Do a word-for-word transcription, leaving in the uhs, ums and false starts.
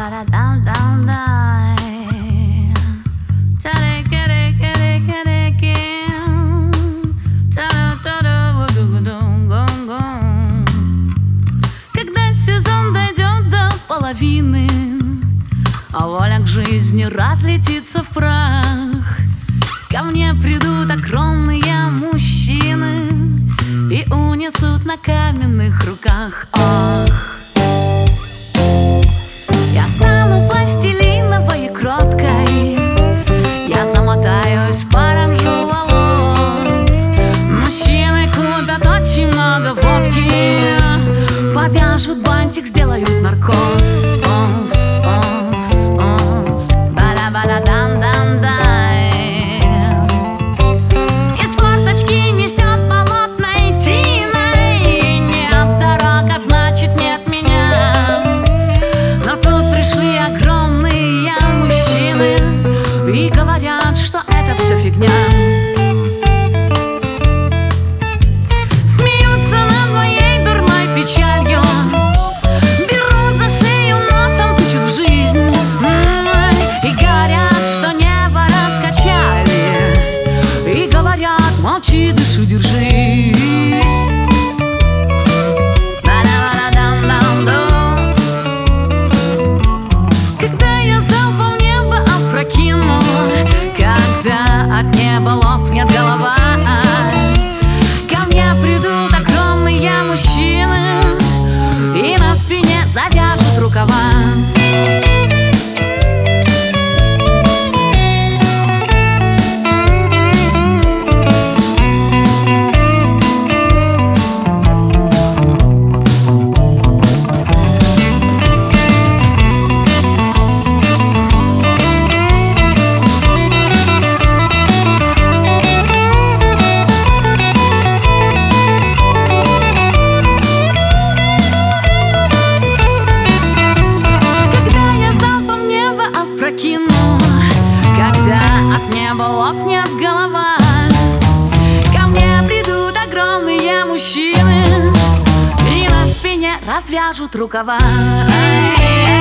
Когда сезон дойдет до половины, а воля к жизни разлетится в прах, ко мне придут огромные мужчины и унесут на каменных руках. Ох, я стану пластилиновой и кроткой, я замотаюсь в паранжу волос. Мужчины купят очень много водки, повяжут бантик, сделают наркоз. Ос, ос, ос, бада-бада-дан-дан-дай. Из форточки несет болотной тиной. Нет дорога, значит нет меня. Но тут пришли огромные мужчины и говорят, что это все фигня. Смеются над моей дурной печалью, берут за шею, носом тычут в жизнь и говорят, что небо раскачали, и говорят: молчи, дыши, держись. Когда я залпом небо опрокину, когда от неба лопнет голова, ко мне придут огромные мужчины и на спине завяжут рукава. Когда от неба лопнет голова, ко мне придут огромные мужчины и на спине развяжут рукава.